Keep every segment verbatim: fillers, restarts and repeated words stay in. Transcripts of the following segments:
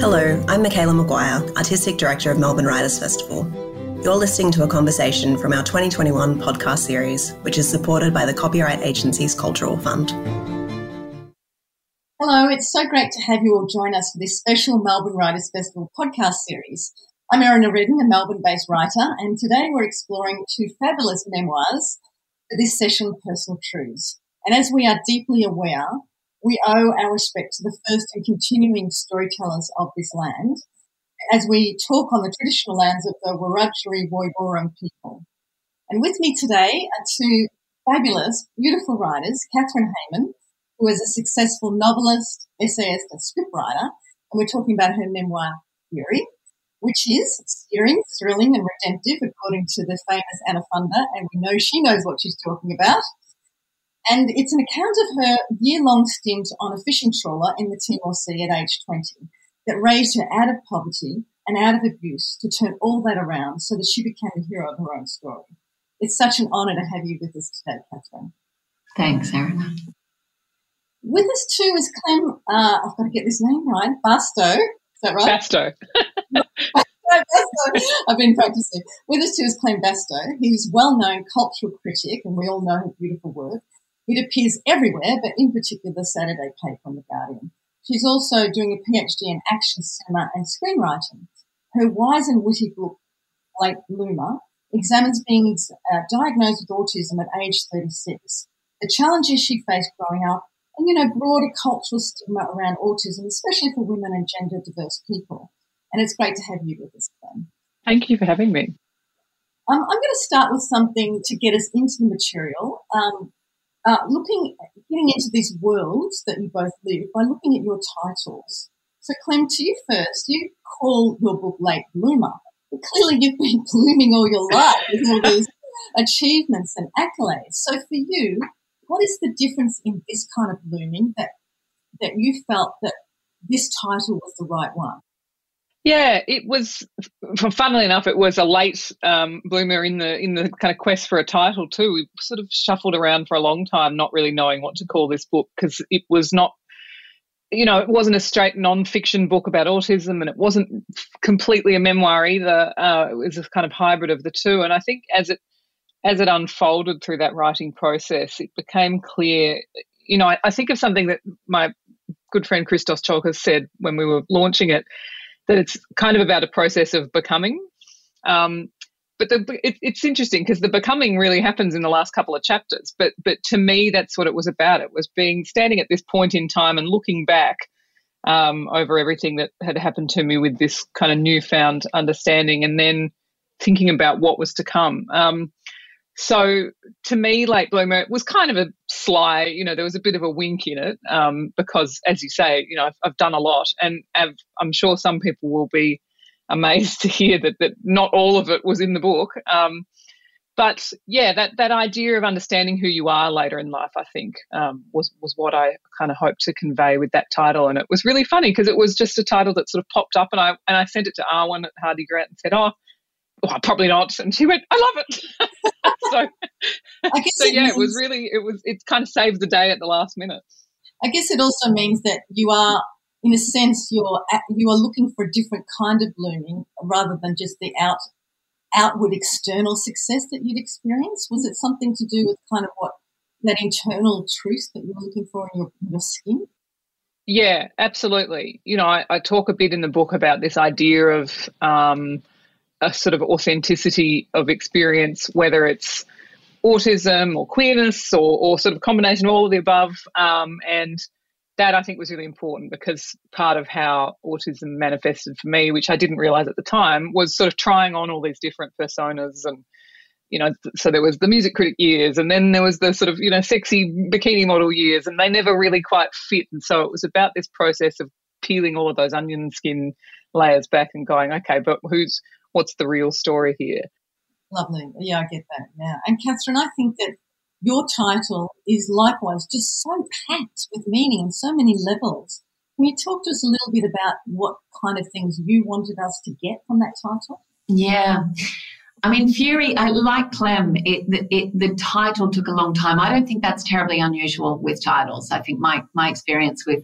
Hello, I'm Michaela Maguire, Artistic Director of Melbourne Writers Festival. You're listening to a conversation from our twenty twenty-one podcast series, which is supported by the Copyright Agency's Cultural Fund. Hello, it's so great to have you all join us for this special Melbourne Writers Festival podcast series. I'm Erin Redden, a Melbourne-based writer, and today we're exploring two fabulous memoirs for this session, Personal Truths. And as we are deeply aware, we owe our respect to the first and continuing storytellers of this land as we talk on the traditional lands of the Wiradjuri Woiwurrung people. And with me today are two fabulous, beautiful writers, Catherine Hayman, who is a successful novelist, essayist and scriptwriter, and we're talking about her memoir, Fury, which is searing, thrilling and redemptive according to the famous Anna Funder, and we know she knows what she's talking about. And it's an account of her year-long stint on a fishing trawler in the Timor Sea at age twenty that raised her out of poverty and out of abuse to turn all that around so that she became the hero of her own story. It's such an honour to have you with us today, Catherine. Thanks, Erin. With us too is Clem, uh, I've got to get this name right, Bastow. Is that right? Bastow. Bastow. I've been practicing. With us too is Clem Bastow. He's a well-known cultural critic, and we all know her beautiful work. It appears everywhere, but in particular the Saturday paper on The Guardian. She's also doing a PhD in action cinema and screenwriting. Her wise and witty book, Late Bloomer, examines being uh, diagnosed with autism at age thirty-six, the challenges she faced growing up, and, you know, broader cultural stigma around autism, especially for women and gender-diverse people. And it's great to have you with us, Glenn. Thank you for having me. Um, I'm going to start with something to get us into the material. Um, Uh, looking, getting into these worlds that you both live by looking at your titles. So, Clem, to you first, you call your book Late Bloomer, but clearly you've been blooming all your life with all these achievements and accolades. So for you, what is the difference in this kind of blooming that that you felt that this title was the right one? Yeah, it was, funnily enough, it was a late um, bloomer in the in the kind of quest for a title too. We sort of shuffled around for a long time not really knowing what to call this book because it was not, you know, it wasn't a straight non-fiction book about autism and it wasn't completely a memoir either. Uh, it was a kind of hybrid of the two. And I think as it as it unfolded through that writing process, it became clear, you know, I, I think of something that my good friend Christos Tsiolkas said when we were launching it, that it's kind of about a process of becoming. Um, but the, it, it's interesting because the becoming really happens in the last couple of chapters. But but to me, that's what it was about. It was being standing at this point in time and looking back um, over everything that had happened to me with this kind of newfound understanding and then thinking about what was to come. Um, so to me, Late Bloomer was kind of a sly, you know, there was a bit of a wink in it um, because, as you say, you know, I've, I've done a lot and I've, I'm sure some people will be amazed to hear that that not all of it was in the book. Um, but, yeah, that, that idea of understanding who you are later in life, I think, um, was, was what I kind of hoped to convey with that title. And it was really funny because it was just a title that sort of popped up and I and I sent it to Arwen at Hardy Grant and said, oh, well, probably not. And she went, I love it. so, I guess so it yeah, means, it was really, it was, it kind of saved the day at the last minute. I guess it also means that you are, in a sense, you're you are looking for a different kind of blooming rather than just the out outward external success that you'd experienced. Was it something to do with kind of what that internal truth that you were looking for in your, in your skin? Yeah, absolutely. You know, I, I talk a bit in the book about this idea of um, a sort of authenticity of experience, whether it's autism or queerness or, or sort of a combination of all of the above. Um, and that I think was really important because part of how autism manifested for me, which I didn't realise at the time, was sort of trying on all these different personas. And, you know, so there was the music critic years and then there was the sort of, you know, sexy bikini model years and they never really quite fit. And so it was about this process of peeling all of those onion skin layers back and going, okay, but who's, what's the real story here? Lovely. Yeah, I get that. Yeah. And Catherine, I think that your title is likewise just so packed with meaning on so many levels. Can you talk to us a little bit about what kind of things you wanted us to get from that title? Yeah. I mean, Fury, I like Clem. It, it, the title took a long time. I don't think that's terribly unusual with titles. I think my, my experience with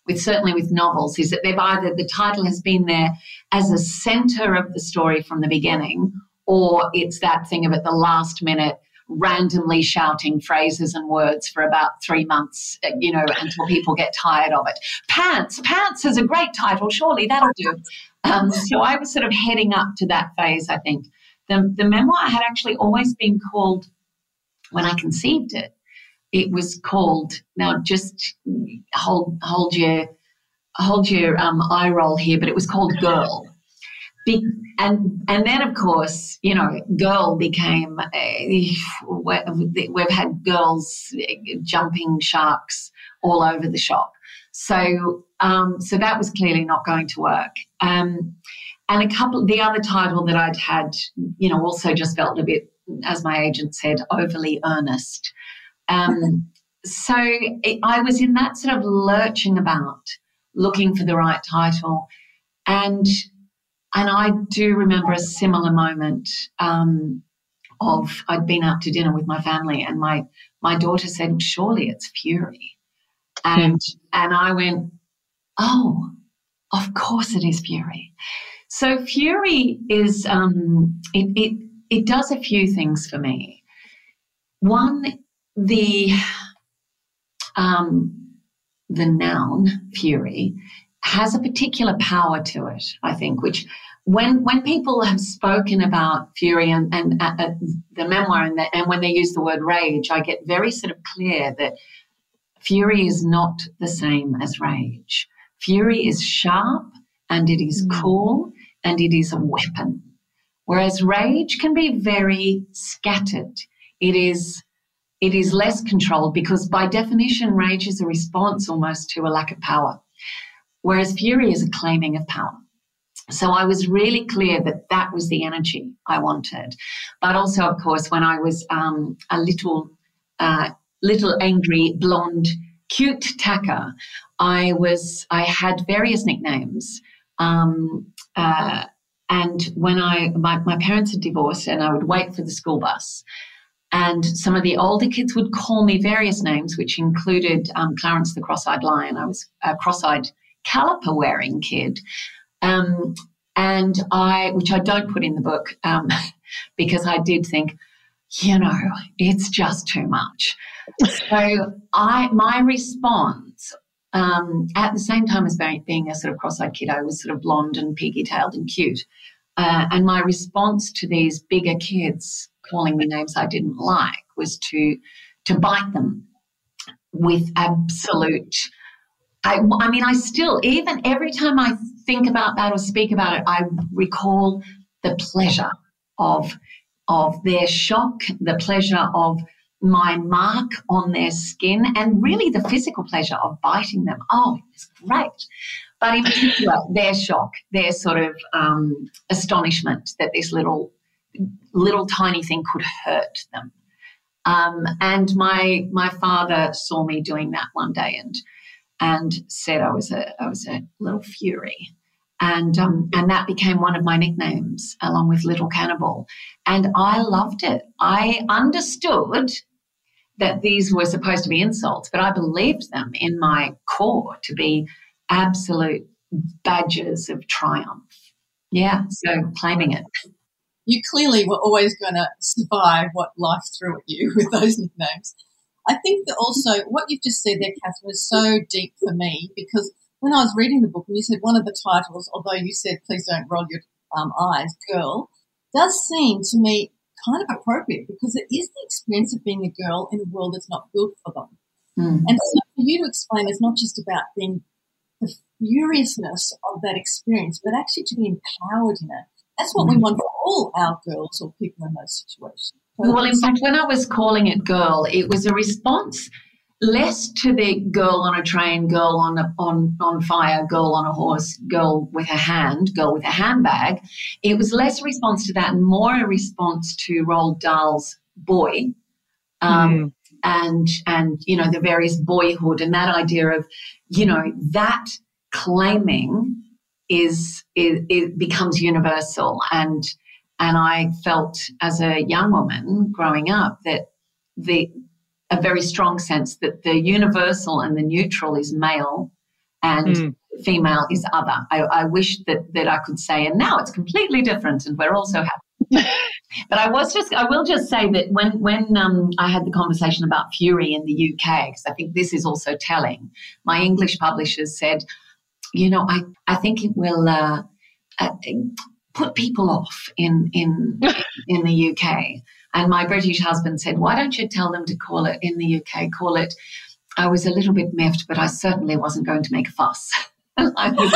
with certainly with novels, is that they've either, the title has been there as a centre of the story from the beginning, or it's that thing of at the last minute randomly shouting phrases and words for about three months, you know, until people get tired of it. Pants, Pants is a great title, surely that'll do. Um, so I was sort of heading up to that phase, I think. The, the memoir had actually always been called, when I conceived it, it was called, now just hold hold your, hold your um, eye roll here, but it was called Girl. Be, and and then, of course, you know, Girl became, uh, we've had girls jumping sharks all over the shop. So um, so that was clearly not going to work. Um, and a couple, the other title that I'd had, you know, also just felt a bit, as my agent said, overly earnest. Um, so it, I was in that sort of lurching about, looking for the right title. And and I do remember a similar moment um, of I'd been out to dinner with my family and my, my daughter said, surely it's Fury. And and I went, oh, of course it is Fury. So Fury is, um, it, it, it does a few things for me. One, the um, the noun Fury has a particular power to it, I think, which when when people have spoken about Fury and, and uh, uh, the memoir and, the, and when they use the word rage, I get very sort of clear that Fury is not the same as rage. Fury is sharp and it is mm. cool and it is a weapon, whereas rage can be very scattered. It is It is less controlled because by definition, rage is a response almost to a lack of power, whereas fury is a claiming of power. So I was really clear that that was the energy I wanted. But also, of course, when I was um, a little, uh, little angry, blonde, cute tacker, I was I had various nicknames. Um, uh, and when I my, my parents had divorced, and I would wait for the school bus. And some of the older kids would call me various names, which included um, Clarence the Cross-Eyed Lion. I was a cross-eyed caliper-wearing kid, um, and I, which I don't put in the book um, because I did think, you know, it's just too much. So I, my response, um, at the same time as being a sort of cross-eyed kid, I was sort of blonde and piggy-tailed and cute. Uh, and my response to these bigger kids calling me names I didn't like was to to bite them with absolute, I, I mean, I still, even every time I think about that or speak about it, I recall the pleasure of, of their shock, the pleasure of my mark on their skin, and really the physical pleasure of biting them. Oh, it was great. But in particular, their shock, their sort of um, astonishment that this little little tiny thing could hurt them. Um, and my my father saw me doing that one day and and said I was a I was a little fury. And um, and that became one of my nicknames, along with Little Cannibal. And I loved it. I understood that these were supposed to be insults, but I believed them in my core to be absolute badges of triumph. Yeah, so claiming it. You clearly were always going to survive what life threw at you with those nicknames. I think that also what you've just said there, Catherine, is so deep for me, because when I was reading the book and you said one of the titles, although you said please don't roll your um, eyes, Girl, does seem to me kind of appropriate because it is the experience of being a girl in a world that's not built for them. Mm. And so for you to explain, it's not just about being the furiousness of that experience, but actually to be empowered in it. That's what we want for all our girls or people in those situations. So well, in fact, when I was calling it Girl, it was a response less to the girl on a train, girl on a, on on fire, girl on a horse, girl with a hand, girl with a handbag. It was less a response to that and more a response to Roald Dahl's Boy, um, mm. and and you know the various boyhood and that idea of you know that claiming. Is it, it becomes universal, and and I felt as a young woman growing up that the a very strong sense that the universal and the neutral is male, and mm. female is other. I, I wish that that I could say, and now it's completely different, and we're all so happy. But I was just, I will just say that when when um, I had the conversation about Fury in the U K, because I think this is also telling, my English publishers said, you know, I, I think it will uh, uh, put people off in in in the U K. And my British husband said, why don't you tell them to call it in the U K, call it, I was a little bit miffed, but I certainly wasn't going to make a fuss. I, was,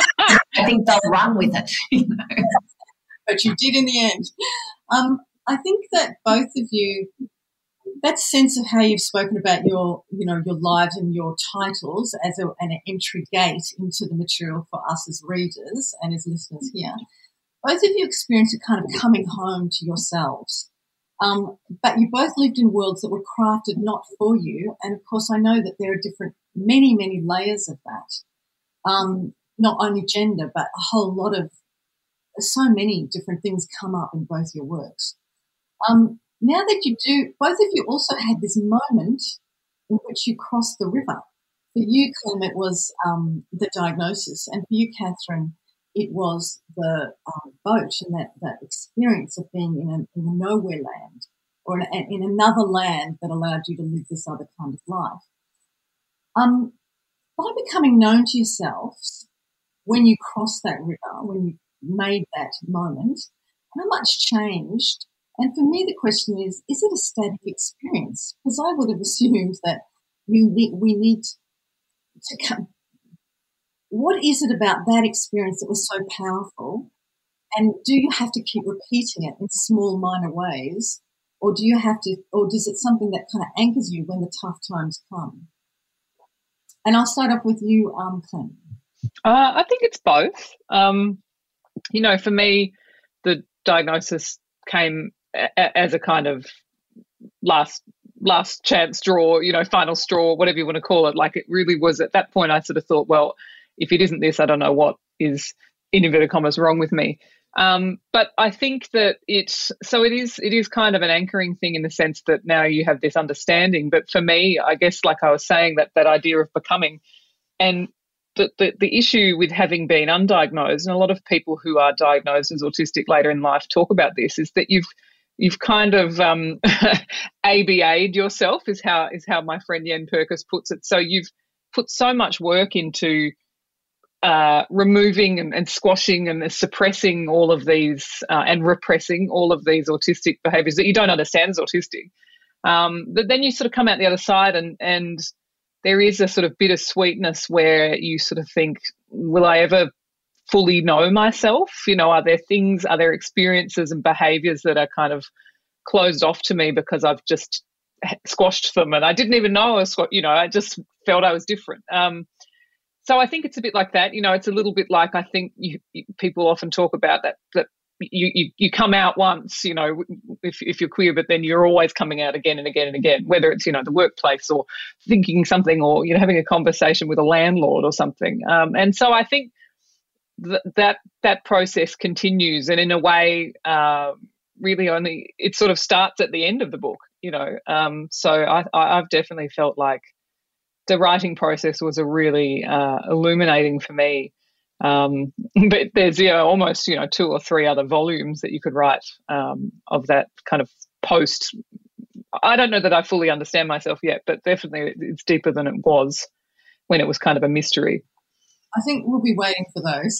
I think they'll run with it, you know. But you did in the end. Um, I think that both of you, that sense of how you've spoken about your, you know, your lives and your titles as a, an entry gate into the material for us as readers and as listeners here, both of you experienced a kind of coming home to yourselves. Um, but you both lived in worlds that were crafted not for you. And, of course, I know that there are different, many, many layers of that, um, not only gender, but a whole lot of, so many different things come up in both your works. Um, now that you do, both of you also had this moment in which you crossed the river. For you, Clem, it was um, the diagnosis, and for you, Catherine, it was the um, boat and that, that experience of being in a, in a nowhere land or in, a, in another land that allowed you to live this other kind of life. Um, by becoming known to yourselves, when you crossed that river, when you made that moment, how much changed? And for me, the question is, is it a static experience? Because I would have assumed that you need, we need to come. What is it about that experience that was so powerful? And do you have to keep repeating it in small, minor ways? Or do you have to, or is it something that kind of anchors you when the tough times come? And I'll start off with you, um, Clem. Uh, I think it's both. Um, you know, for me, the diagnosis came a- as a kind of last last chance draw, you know, final straw, whatever you want to call it. Like, it really was at that point I sort of thought, well, if it isn't this, I don't know what is, in inverted commas, wrong with me. Um, but I think that it's, so it is, it is kind of an anchoring thing in the sense that now you have this understanding. But for me, I guess, like I was saying, that that idea of becoming, and the, the, the issue with having been undiagnosed, and a lot of people who are diagnosed as autistic later in life talk about this, is that you've you've kind of um, A B A'd yourself, is how is how my friend Yen Perkis puts it. So you've put so much work into uh, removing and, and squashing and suppressing all of these uh, and repressing all of these autistic behaviours that you don't understand as autistic. Um, but then you sort of come out the other side, and and there is a sort of bittersweetness where you sort of think, will I ever fully know myself? You know, are there things, are there experiences and behaviours that are kind of closed off to me because I've just squashed them and I didn't even know I was, you know, I just felt I was different. Um, so I think it's a bit like that. You know, it's a little bit like, I think you, you, people often talk about that, that you, you you come out once, you know, if if you're queer, but then you're always coming out again and again and again, whether it's, you know, the workplace or thinking something, or, you know, having a conversation with a landlord or something. Um, and so I think th- that that process continues, and in a way, uh, really only, it sort of starts at the end of the book, you know. Um, so I, I, I've definitely felt like the writing process was a really uh, illuminating for me. Um, but there's, you know, almost, you know, two or three other volumes that you could write um, of that kind of post. I don't know that I fully understand myself yet, but definitely it's deeper than it was when it was kind of a mystery. I think we'll be waiting for those.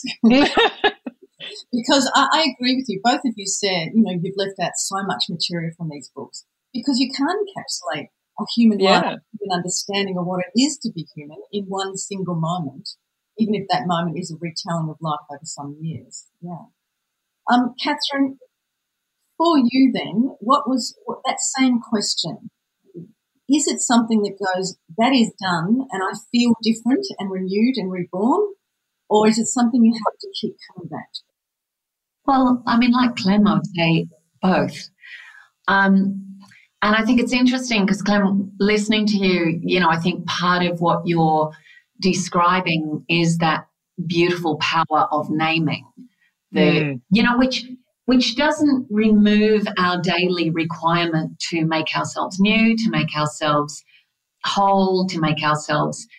Because I, I agree with you. Both of you said, you know, you've left out so much material from these books because you can't encapsulate a human Yeah. life, an understanding of what it is to be human in one single moment, even if that moment is a retelling of life over some years. Yeah. Um, Catherine, for you then, what was what, that same question? Is it something that goes, that is done and I feel different and renewed and reborn, or is it something you have to keep coming back to? Well, I mean, like Clem, I would say both. Um, and I think it's interesting because, Clem, listening to you, you know, I think part of what you're describing is that beautiful power of naming, the mm. you know, which which doesn't remove our daily requirement to make ourselves new, to make ourselves whole, to make ourselves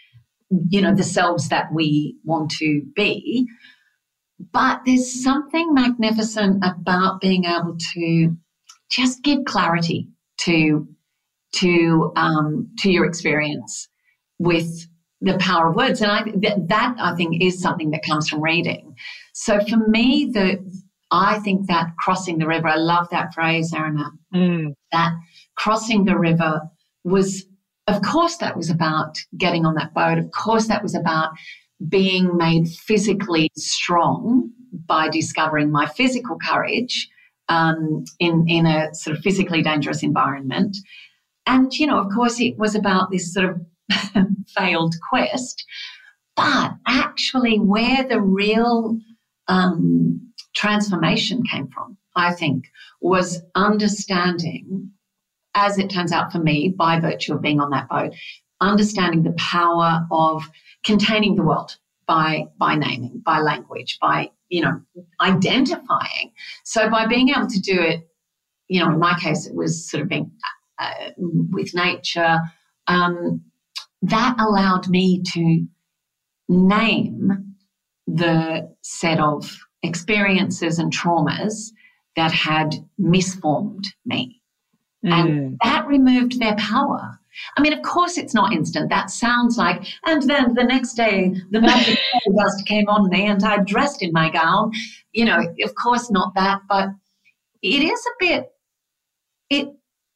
you know, the selves that we want to be. But there's something magnificent about being able to just give clarity to to um, to your experience with the power of words, and I that, that I think is something that comes from reading. So for me, the I think that crossing the river, I love that phrase, Erina. Mm. That crossing the river was, of course, that was about getting on that boat. Of course, that was about being made physically strong by discovering my physical courage um, in, in a sort of physically dangerous environment. And, you know, of course, it was about this sort of failed quest. But actually where the real um, transformation came from, I think, was understanding, as it turns out for me, by virtue of being on that boat, understanding the power of containing the world by by naming, by language, by, you know, identifying. So by being able to do it, you know, in my case, it was sort of being uh, with nature, um, that allowed me to name the set of experiences and traumas that had misformed me. Mm. And that removed their power. I mean, of course, it's not instant. That sounds like, and then the next day, the magic dust came on me and I dressed in my gown. You know, of course not that, but it is a bit, it,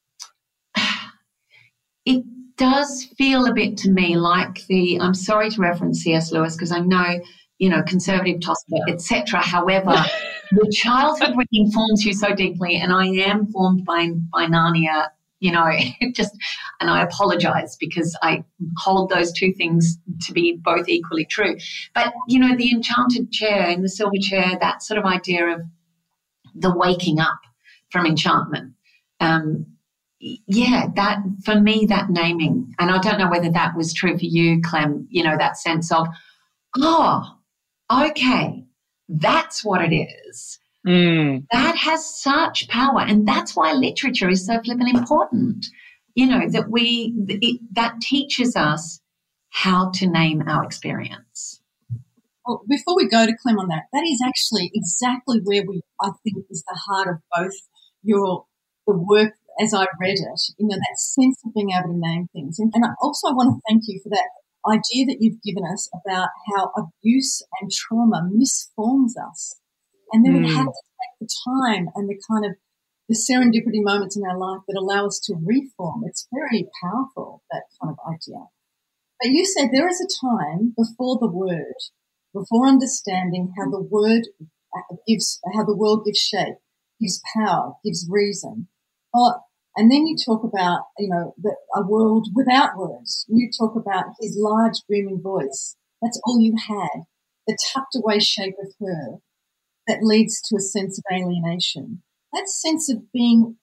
it does feel a bit to me like the, I'm sorry to reference C S Lewis because I know, you know, conservative tosser, et cetera. However, the childhood reading forms you so deeply, and I am formed by, by Narnia. You know, it just, and I apologise because I hold those two things to be both equally true. But, you know, the enchanted chair and the silver chair, that sort of idea of the waking up from enchantment. Um, yeah, that, for me, that naming, and I don't know whether that was true for you, Clem, you know, that sense of, oh, okay, that's what it is. Mm. That has such power, and that's why literature is so flippin' important. You know, that we it, that teaches us how to name our experience. Well, before we go to Clem on that, that is actually exactly where we, I think, is the heart of both your the work as I read it. You know, that sense of being able to name things, and, and I also want to thank you for that idea that you've given us about how abuse and trauma misforms us. And then mm. we have to take the time and the kind of the serendipity moments in our life that allow us to reform. It's very powerful, that kind of idea. But you said there is a time before the word, before understanding how the word gives, how the world gives shape, gives power, gives reason. Oh, and then you talk about, you know, the, a world without words. You talk about his large, booming voice. That's all you had. The tucked away shape of her. That leads to a sense of alienation. That sense of being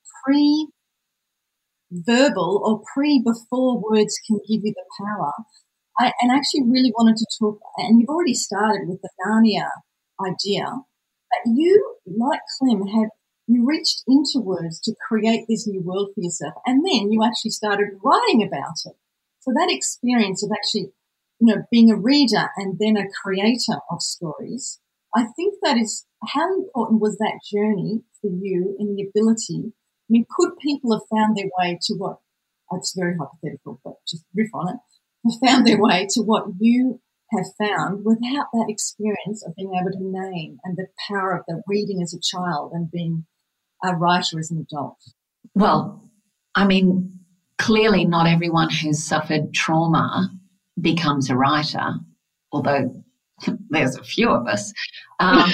pre-verbal or pre-before words can give you the power. I and actually really wanted to talk, and you've already started with the Narnia idea, but you, like Clem, have you reached into words to create this new world for yourself, and then you actually started writing about it. So that experience of actually, you know, being a reader and then a creator of stories, I think that is, how important was that journey for you in the ability? I mean, could people have found their way to what, it's very hypothetical, but just riff on it, have found their way to what you have found without that experience of being able to name and the power of the reading as a child and being a writer as an adult? Well, I mean, clearly not everyone who's suffered trauma becomes a writer, although there's a few of us, um,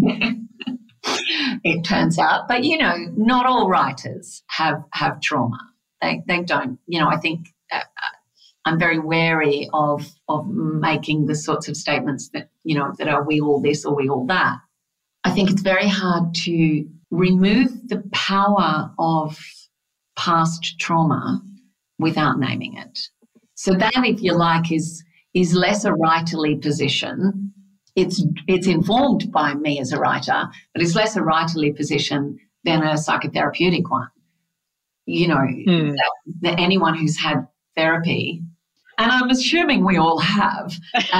it turns out. But, you know, not all writers have, have trauma. They they don't. You know, I think uh, I'm very wary of of making the sorts of statements that, you know, that are we all this or we all that. I think it's very hard to remove the power of past trauma without naming it. So that, if you like, is is less a writerly position. It's it's informed by me as a writer, but it's less a writerly position than a psychotherapeutic one. You know, mm. that, that anyone who's had therapy and I'm assuming we all have. Um,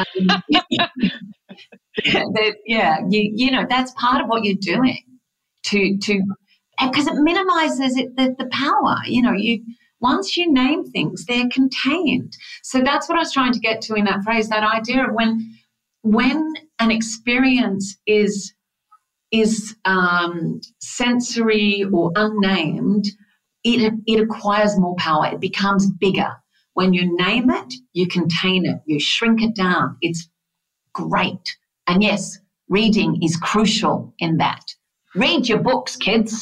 that, yeah, you, you know, that's part of what you're doing to to because it minimises it, the, the power. You know, you once you name things, they're contained. So that's what I was trying to get to in that phrase, that idea of when when an experience is is um, sensory or unnamed, it it acquires more power. It becomes bigger. When you name it, you contain it, you shrink it down. It's great. And yes, reading is crucial in that. Read your books, kids.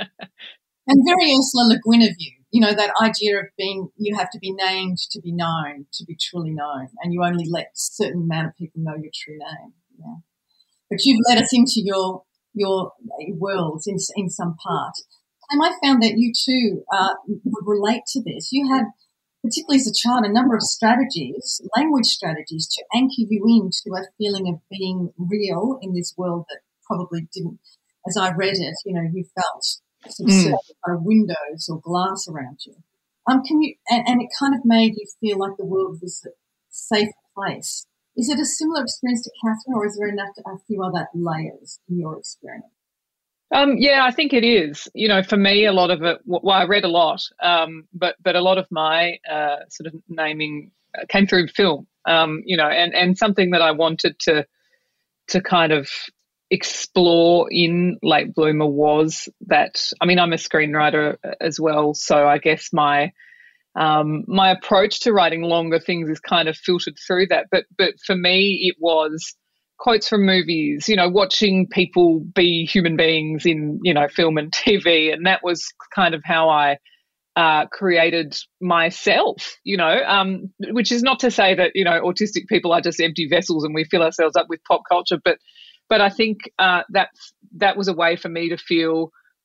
And very Ursula Le Guin of you, you know, that idea of being, you have to be named to be known, to be truly known, and you only let a certain amount of people know your true name. Yeah. But you've led us into your your worlds in, in some part. And I found that you too uh, would relate to this. You had, particularly as a child, a number of strategies, language strategies, to anchor you into a feeling of being real in this world that probably didn't, as I read it, you know, you felt some mm. certain kind of windows or glass around you. Um, can you, and, and it kind of made you feel like the world was a safe place. Is it a similar experience to Catherine, or is there enough, a few other layers in your experience? Um, yeah, I think it is. You know, for me, a lot of it, well, I read a lot, um, but but a lot of my uh, sort of naming came through film, um, you know, and, and something that I wanted to to kind of explore in Late Bloomer was that, I mean, I'm a screenwriter as well, so I guess my um, my approach to writing longer things is kind of filtered through that. But but for me, it was quotes from movies, you know, watching people be human beings in, you know, film and T V. And that was kind of how I uh, created myself, you know, um, which is not to say that, you know, autistic people are just empty vessels and we fill ourselves up with pop culture. But but I think uh, that, that was a way for me to feel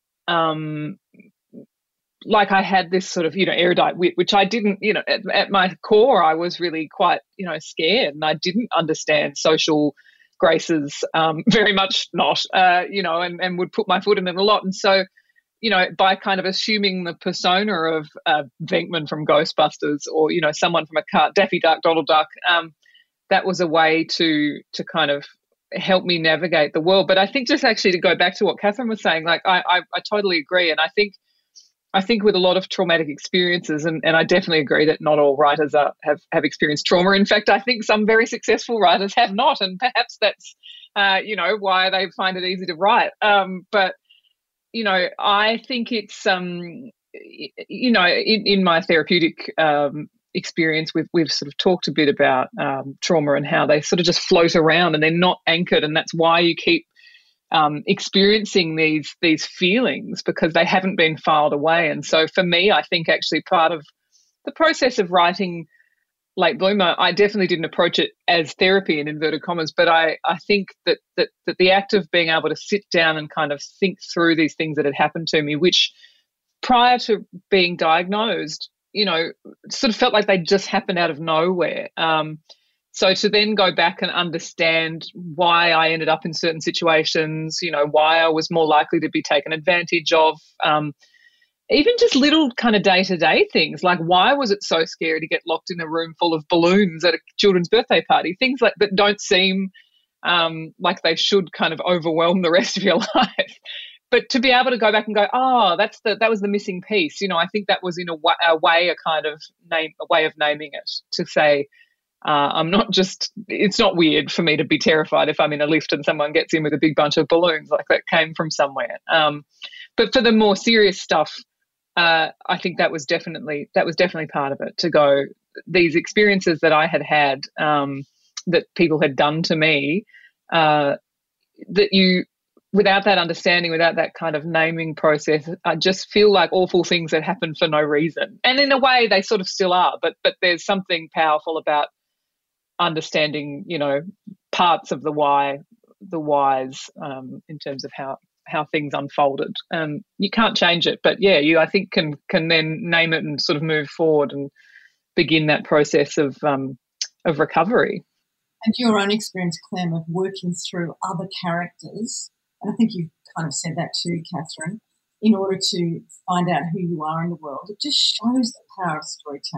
um, like I had this sort of, you know, erudite wit, which I didn't, you know, at, at my core, I was really quite, you know, scared, and I didn't understand social graces, um, very much not, uh, you know, and, and would put my foot in it a lot. And so, you know, by kind of assuming the persona of uh, Venkman from Ghostbusters, or, you know, someone from a car, Daffy Duck, Donald Duck, um, that was a way to to kind of help me navigate the world. But I think just actually to go back to what Catherine was saying, like I, I, I totally agree. And I think I think with a lot of traumatic experiences, and, and I definitely agree that not all writers are, have, have experienced trauma. In fact, I think some very successful writers have not, and perhaps that's, uh, you know, why they find it easy to write. Um, but, you know, I think it's, um, you know, in, in my therapeutic um, experience, we've, we've sort of talked a bit about um, trauma and how they sort of just float around and they're not anchored, and that's why you keep Um, experiencing these these feelings, because they haven't been filed away. And so for me, I think actually part of the process of writing Late Bloomer, I definitely didn't approach it as therapy in inverted commas, but I, I think that, that that the act of being able to sit down and kind of think through these things that had happened to me, which prior to being diagnosed, you know, sort of felt like they just happened out of nowhere. Um, So to then go back and understand why I ended up in certain situations, you know, why I was more likely to be taken advantage of, um, even just little kind of day-to-day things, like why was it so scary to get locked in a room full of balloons at a children's birthday party, things like that don't seem um, like they should kind of overwhelm the rest of your life. But to be able to go back and go, oh, that's the that was the missing piece, you know, I think that was in a, wa- a way a kind of name, a way of naming it, to say, Uh, I'm not just, it's not weird for me to be terrified if I'm in a lift and someone gets in with a big bunch of balloons, like that came from somewhere. Um, but for the more serious stuff, uh, I think that was definitely, that was definitely part of it, to go, these experiences that I had had, um, that people had done to me, uh, that you, without that understanding, without that kind of naming process, I just feel like awful things that happen for no reason. And in a way they sort of still are, but but there's something powerful about understanding, you know, parts of the why, the whys, um, in terms of how, how things unfolded. Um, you can't change it, but yeah, you I think can can then name it and sort of move forward and begin that process of um, of recovery. And your own experience, Clem, of working through other characters, and I think you've kind of said that too, Catherine, in order to find out who you are in the world. It just shows the power of storytelling.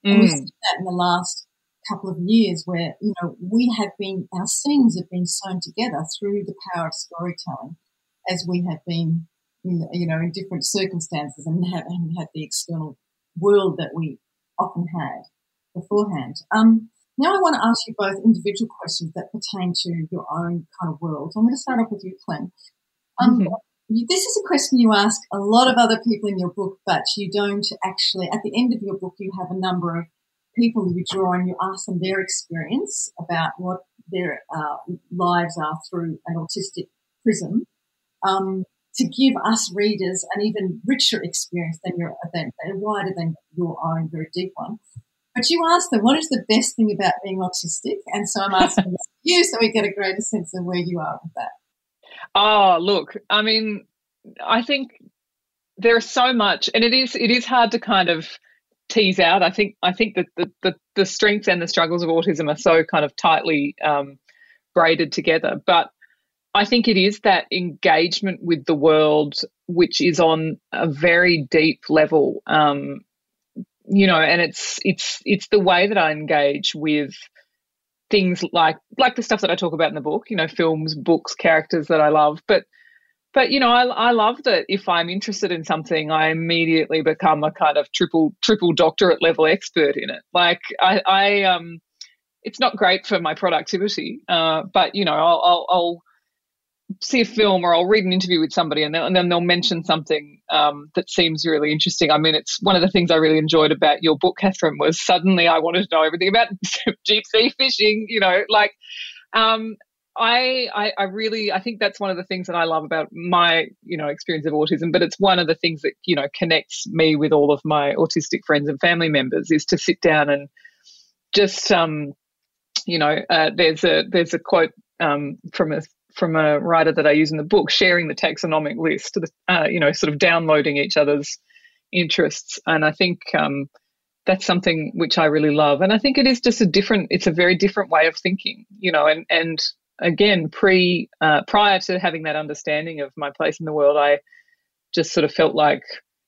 And we've seen that in the last couple of years where, you know, we have been, our scenes have been sewn together through the power of storytelling as we have been, in, you know, in different circumstances and haven't had the external world that we often had beforehand. Um, now I want to ask you both individual questions that pertain to your own kind of world. I'm going to start off with you, Clem. Um, mm-hmm. you, this is a question you ask a lot of other people in your book, but you don't actually, at the end of your book, you have a number of people you draw and you ask them their experience about what their uh, lives are through an autistic prism, um, to give us readers an even richer experience than your than, than wider than your own very deep one. But you ask them, what is the best thing about being autistic? And so I'm asking you so we get a greater sense of where you are with that. Oh, look, I mean, I think there's so much, and it is it is hard to kind of tease out. I think I think that the, the, the strengths and the struggles of autism are so kind of tightly um, braided together. But I think it is that engagement with the world which is on a very deep level, um, you know, and it's it's it's the way that I engage with things like like the stuff that I talk about in the book, you know, films, books, characters that I love. But But, you know, I, I love that if I'm interested in something, I immediately become a kind of triple triple doctorate level expert in it. Like I, I um, it's not great for my productivity, uh, but, you know, I'll, I'll, I'll see a film or I'll read an interview with somebody and, and then they'll mention something um, that seems really interesting. I mean, it's one of the things I really enjoyed about your book, Catherine, was suddenly I wanted to know everything about deep sea fishing, you know, like um, – I, I, I really, I think that's one of the things that I love about my, you know, experience of autism, but it's one of the things that, you know, connects me with all of my autistic friends and family members is to sit down and just, um, you know, uh, there's a, there's a quote um, from a, from a writer that I use in the book, sharing the taxonomic list, uh, you know, sort of downloading each other's interests. And I think um, that's something which I really love. And I think it is just a different, it's a very different way of thinking, you know, and, and, Again, pre uh, prior to having that understanding of my place in the world, I just sort of felt like,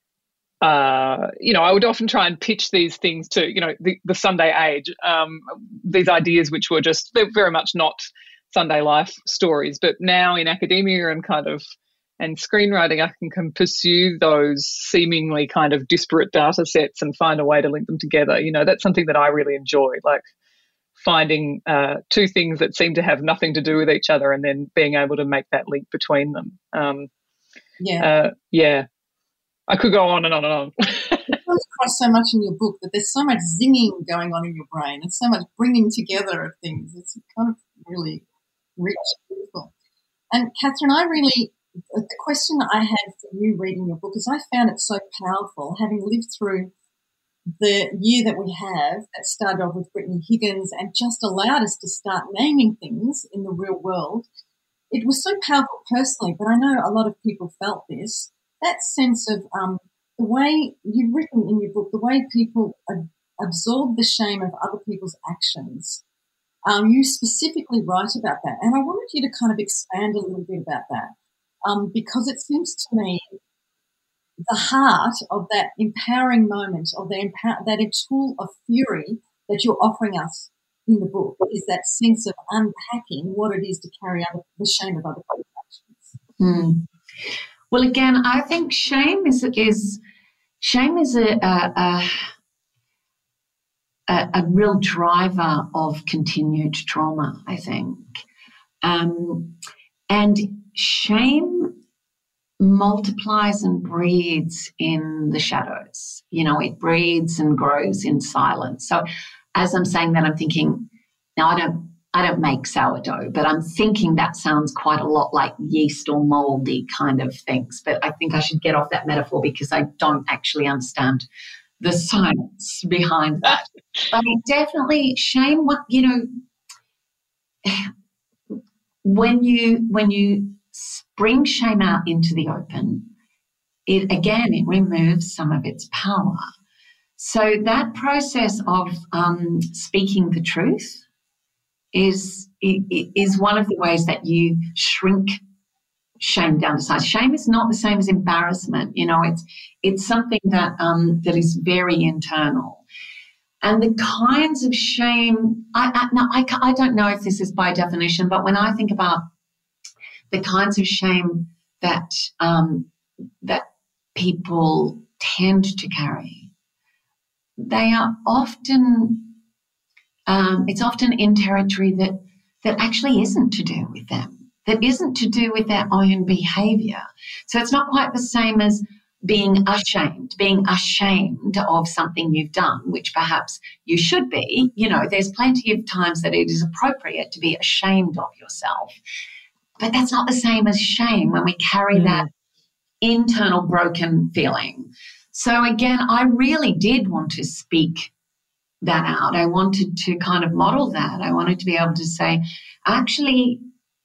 uh, you know, I would often try and pitch these things to, you know, the, the Sunday Age, um, these ideas which were just they're very much not Sunday life stories. But now in academia and kind of and screenwriting, I can, can pursue those seemingly kind of disparate data sets and find a way to link them together. You know, that's something that I really enjoy, like finding uh, two things that seem to have nothing to do with each other and then being able to make that link between them. Um, yeah. Uh, yeah. I could go on and on and on. It comes across so much in your book that there's so much zinging going on in your brain and so much bringing together of things. It's kind of really rich and beautiful. And Catherine, I really, the question I had for you reading your book is I found it so powerful, having lived through the year that we have that started off with Brittany Higgins and just allowed us to start naming things in the real world. It was so powerful personally, but I know a lot of people felt this, that sense of um, the way you've written in your book, the way people ab- absorb the shame of other people's actions. Um, you specifically write about that, and I wanted you to kind of expand a little bit about that um, because it seems to me the heart of that empowering moment, of the empower- that a tool of fury that you're offering us in the book is that sense of unpacking what it is to carry out the shame of other people's actions. Mm. Well, again, I think shame is is shame is a a, a a real driver of continued trauma, I think, um, and shame multiplies and breeds in the shadows. You know, it breeds and grows in silence. So as I'm saying that, I'm thinking, now I don't I don't make sourdough, but I'm thinking that sounds quite a lot like yeast or moldy kind of things. But I think I should get off that metaphor because I don't actually understand the science behind that. But definitely shame, you know, when you when you bring shame out into the open, it again, it removes some of its power. So that process of um, speaking the truth is is one of the ways that you shrink shame down to size. Shame is not the same as embarrassment. You know, it's it's something that um, that is very internal. And the kinds of shame, I, I, now I, I don't know if this is by definition, but when I think about the kinds of shame that um, that people tend to carry, they are often, um, it's often in territory that, that actually isn't to do with them, that isn't to do with their own behaviour. So it's not quite the same as being ashamed, being ashamed of something you've done, which perhaps you should be. You know, there's plenty of times that it is appropriate to be ashamed of yourself. But that's not the same as shame when we carry mm. that internal broken feeling. So again, I really did want to speak that out. I wanted to kind of model that. I wanted to be able to say, actually,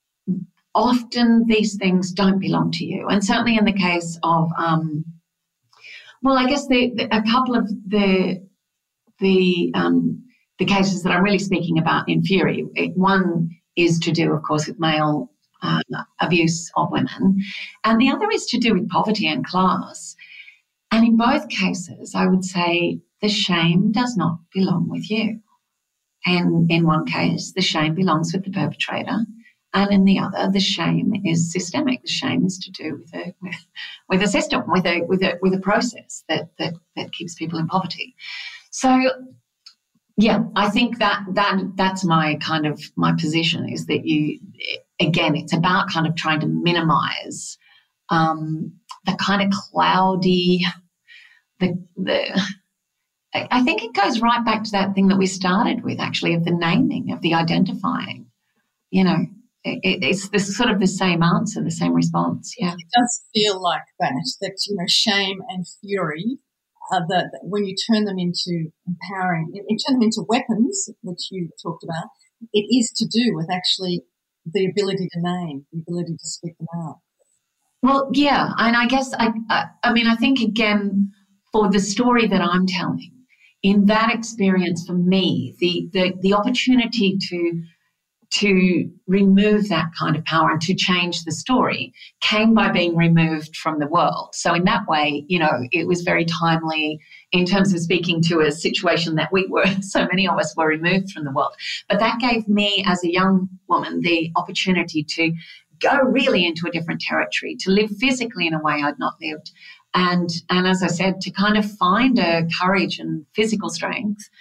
often these things don't belong to you. And certainly in the case of, um, well, I guess the, the, a couple of the the um, the cases that I'm really speaking about in Fury, it, one is to do, of course, with male uh, abuse of women, and the other is to do with poverty and class. And in both cases, I would say the shame does not belong with you. And in one case, the shame belongs with the perpetrator. And in the other, the shame is systemic. The shame is to do with a with, with a system, with a with a with a process that that that keeps people in poverty. So, yeah, I think that that that's my kind of my position is that you again, it's about kind of trying to minimise um, the kind of cloudy the the. I think it goes right back to that thing that we started with, actually, of the naming, of the identifying, you know. It, it's this sort of the same answer, the same response. Yeah, it does feel like that. That you know, shame and fury, uh, that when you turn them into empowering, you turn them into weapons, which you talked about. It is to do with actually the ability to name, the ability to speak them out. Well, yeah, and I guess I, I, I mean, I think again for the story that I'm telling, in that experience for me, the the the opportunity to. to remove that kind of power and to change the story came by being removed from the world. So in that way, you know, it was very timely in terms of speaking to a situation that we were, so many of us were removed from the world. But that gave me as a young woman the opportunity to go really into a different territory, to live physically in a way I'd not lived. And, and as I said, to kind of find a courage and physical strength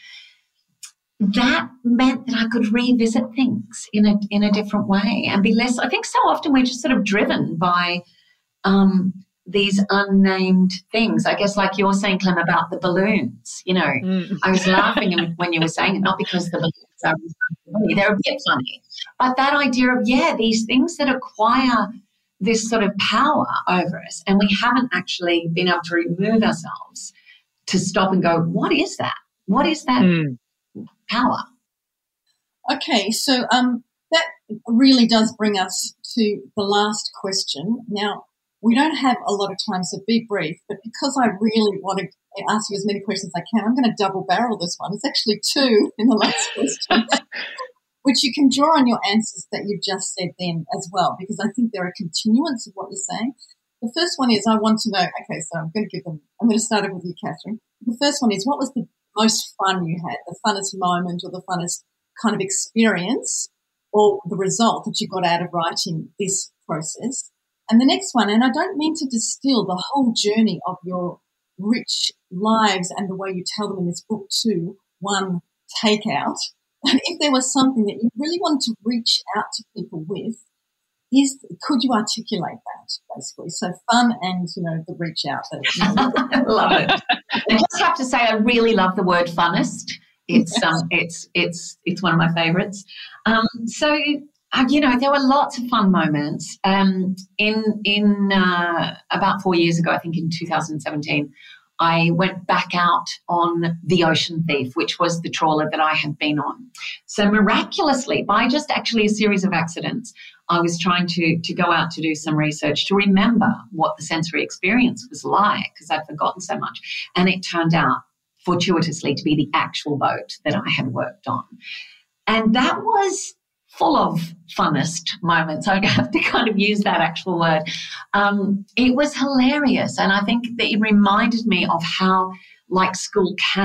that meant that I could revisit things in a in a different way and be less. I think so often we're just sort of driven by um, these unnamed things. I guess like you're saying, Clem, about the balloons. You know, mm. I was laughing when you were saying it, not because the balloons are funny, they're a bit funny, but that idea of, yeah, these things that acquire this sort of power over us and we haven't actually been able to remove ourselves to stop and go, what is that? What is that? Mm. Power. Okay, so um, that really does bring us to the last question. Now, we don't have a lot of time, so be brief, but because I really want to ask you as many questions as I can, I'm going to double barrel this one. It's actually two in the last question, which you can draw on your answers that you've just said then as well, because I think they're a continuance of what you're saying. The first one is I want to know, okay, so I'm going to give them, I'm going to start off with you, Catherine. The first one is, what was the most fun you had, the funnest moment or the funnest kind of experience or the result that you got out of writing this process? And the next one, and I don't mean to distill the whole journey of your rich lives and the way you tell them in this book to one takeout, and if there was something that you really wanted to reach out to people with, is could you articulate that basically? So fun and, you know, the reach out. That, you know, love it. I just have to say I really love the word funnest. It's um, it's it's it's one of my favourites. Um, so uh, you know, there were lots of fun moments. Um, in in uh, about four years ago, I think in two thousand seventeen, I went back out on the Ocean Thief, which was the trawler that I had been on. So miraculously, by just actually a series of accidents, I was trying to, to go out to do some research to remember what the sensory experience was like because I'd forgotten so much. And it turned out fortuitously to be the actual boat that I had worked on. And that was full of funnest moments. I have to kind of use that actual word. Um, it was hilarious. And I think that it reminded me of how, like school camp,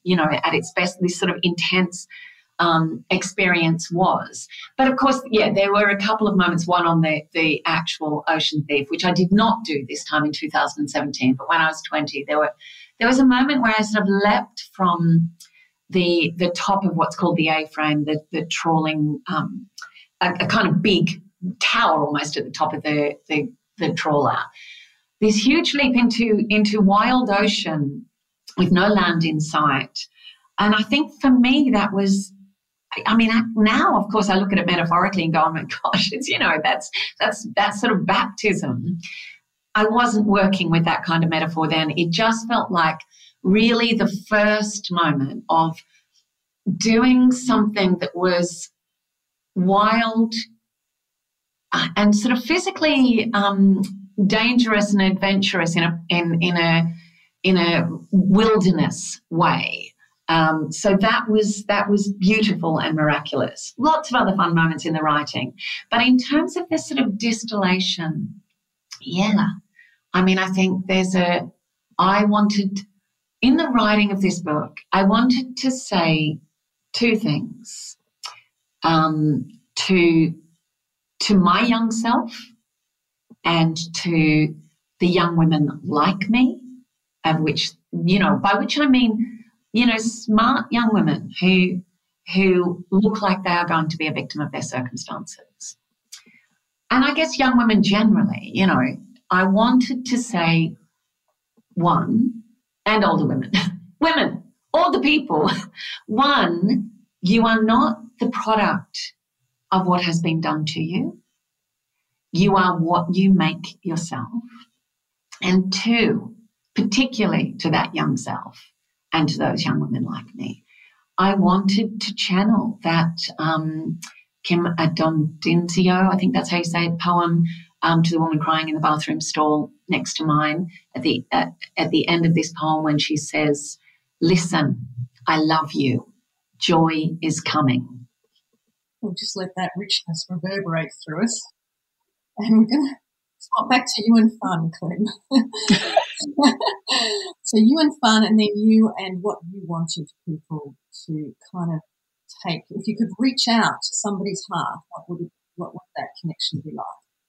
you know, at its best, this sort of intense um, experience was. But of course, yeah, there were a couple of moments, one on the, the actual Ocean Thief, which I did not do this time in two thousand seventeen, but when I was twenty, there were there was a moment where I sort of leapt from the the top of what's called the A-frame, the, the trawling, um, a, a kind of big tower almost at the top of the, the, the trawler. This huge leap into, into wild ocean with no land in sight. And I think for me that was, I mean, now, of course, I look at it metaphorically and go, oh, my gosh, it's, you know, that's that's that's sort of baptism. I wasn't working with that kind of metaphor then. It just felt like really the first moment of doing something that was wild and sort of physically um, dangerous and adventurous in a in in a in a wilderness way. Um, so that was that was beautiful and miraculous. Lots of other fun moments in the writing. But in terms of this sort of distillation, yeah, I mean, I think there's a, I wanted, in the writing of this book, I wanted to say two things um, to, to my young self and to the young women like me, of which, you know, by which I mean, you know, smart young women who who look like they are going to be a victim of their circumstances. And I guess young women generally, you know, I wanted to say, one, and older women, women, all the people, one, you are not the product of what has been done to you. You are what you make yourself. And two, particularly to that young self, and to those young women like me, I wanted to channel that um, Kim Adondinzio, I think that's how you say it, poem um, to the woman crying in the bathroom stall next to mine at the uh, at the end of this poem when she says, "Listen, I love you. Joy is coming." We'll just let that richness reverberate through us. And we're going to swap back to you and fun, Clem. So you and fun, and then you and what you wanted people to kind of take. If you could reach out to somebody's heart, what would it, what would that connection be like?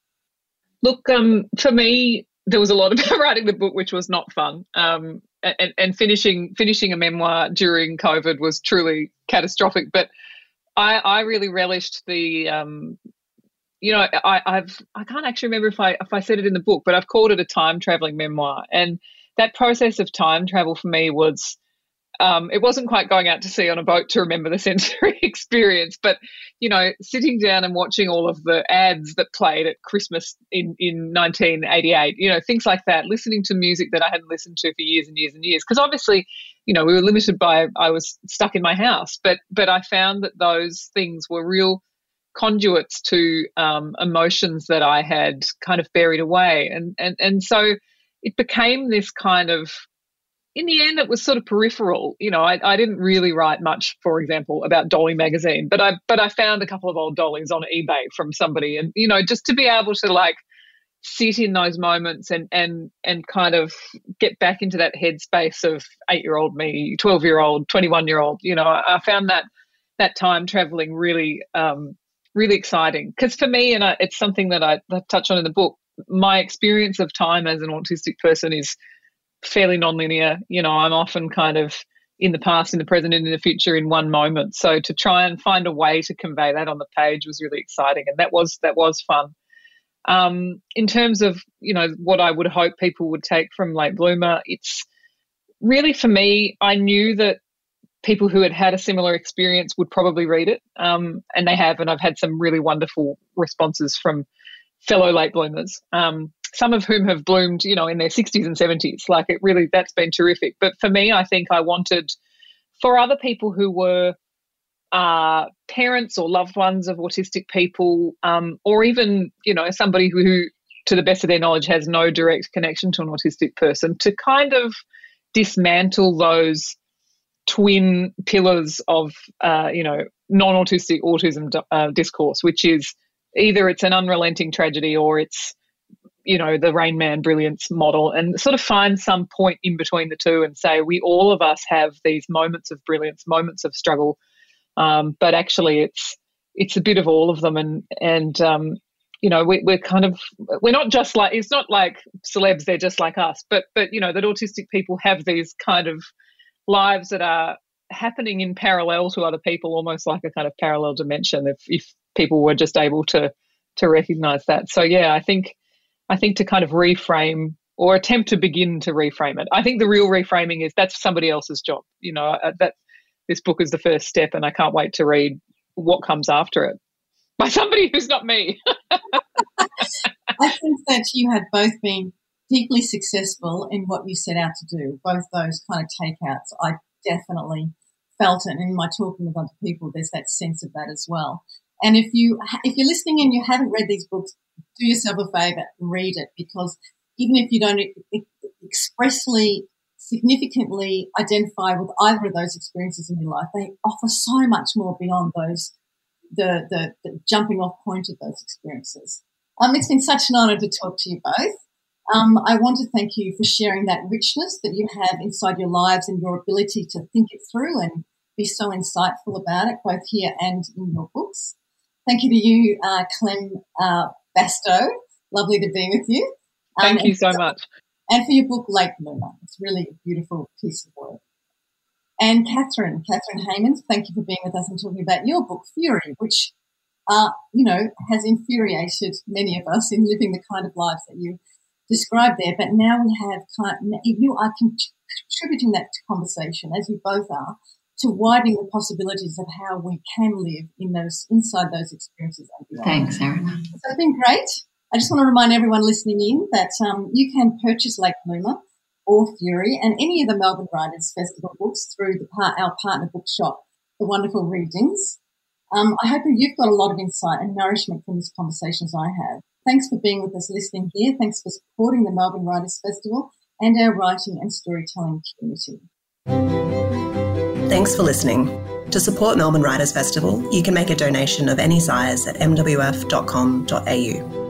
Look, um, for me, there was a lot about writing the book which was not fun. Um, and, and finishing finishing a memoir during COVID was truly catastrophic. But I, I really relished the. Um, You know, I, I've I can't actually remember if I if I said it in the book, but I've called it a time traveling memoir. And that process of time travel for me was, um, it wasn't quite going out to sea on a boat to remember the sensory experience, but you know, sitting down and watching all of the ads that played at Christmas in in nineteen eighty-eight, you know, things like that, listening to music that I hadn't listened to for years and years and years, because obviously, you know, we were limited by I was stuck in my house, but but I found that those things were real conduits to um, emotions that I had kind of buried away. And, and, and so it became this kind of, in the end, it was sort of peripheral. You know, I, I didn't really write much, for example, about Dolly magazine, but I, but I found a couple of old dollies on eBay from somebody. And, you know, just to be able to like sit in those moments and, and, and kind of get back into that headspace of eight-year-old me, twelve-year-old, twenty-one-year-old, you know, I, I found that, that time traveling really, um, really exciting, because for me, and I, it's something that I, I touch on in the book, my experience of time as an autistic person is fairly nonlinear. You know, I'm often kind of in the past, in the present, and in the future in one moment. So to try and find a way to convey that on the page was really exciting, and that was that was fun. Um, in terms of, you know, what I would hope people would take from Late Bloomer, it's really, for me, I knew that people who had had a similar experience would probably read it, um, and they have, and I've had some really wonderful responses from fellow late bloomers, um, some of whom have bloomed, you know, in their sixties and seventies. Like, it really, that's been terrific. But for me, I think I wanted, for other people who were uh, parents or loved ones of autistic people, um, or even, you know, somebody who, who, to the best of their knowledge, has no direct connection to an autistic person, to kind of dismantle those twin pillars of, uh, you know, non-autistic autism uh, discourse, which is either it's an unrelenting tragedy or it's you know, the Rain Man brilliance model, and sort of find some point in between the two and say we all of us have these moments of brilliance, moments of struggle, um, but actually it's it's a bit of all of them, and and um, you know, we, we're kind of we're not just like it's not like celebs, they're just like us, but but you know that autistic people have these kind of lives that are happening in parallel to other people, almost like a kind of parallel dimension. If if people were just able to to recognise that, so yeah, I think I think to kind of reframe or attempt to begin to reframe it. I think the real reframing is that's somebody else's job. You know, that this book is the first step, and I can't wait to read what comes after it by somebody who's not me. I think that you have both been deeply successful in what you set out to do, both those kind of takeouts. I definitely felt it, and in my talking with other people, there's that sense of that as well. And if you if you're listening and you haven't read these books, do yourself a favour, read it, because even if you don't expressly, significantly identify with either of those experiences in your life, they offer so much more beyond those the the, the jumping off point of those experiences. Um, it's been such an honour to talk to you both. Um, I want to thank you for sharing that richness that you have inside your lives and your ability to think it through and be so insightful about it, both here and in your books. Thank you to you, uh, Clem uh, Bastow. Lovely to be with you. Um, thank you so for, much. And for your book, Late Bloomer. It's really a beautiful piece of work. And Catherine, Catherine Haymans, thank you for being with us and talking about your book, Fury, which, uh, you know, has infuriated many of us in living the kind of lives that you described there. But now we have, kind of, you are contributing that to conversation, as you both are, to widening the possibilities of how we can live in those inside those experiences. Thanks, Erin. So it's been great. I just want to remind everyone listening in that um, you can purchase Late Bloomer or Fury and any of the Melbourne Writers Festival books through the part, our partner bookshop, The Wonderful Readings. Um, I hope you've got a lot of insight and nourishment from these conversations I have. Thanks for being with us listening here. Thanks for supporting the Melbourne Writers Festival and our writing and storytelling community. Thanks for listening. To support Melbourne Writers Festival, you can make a donation of any size at m w f dot com dot a u.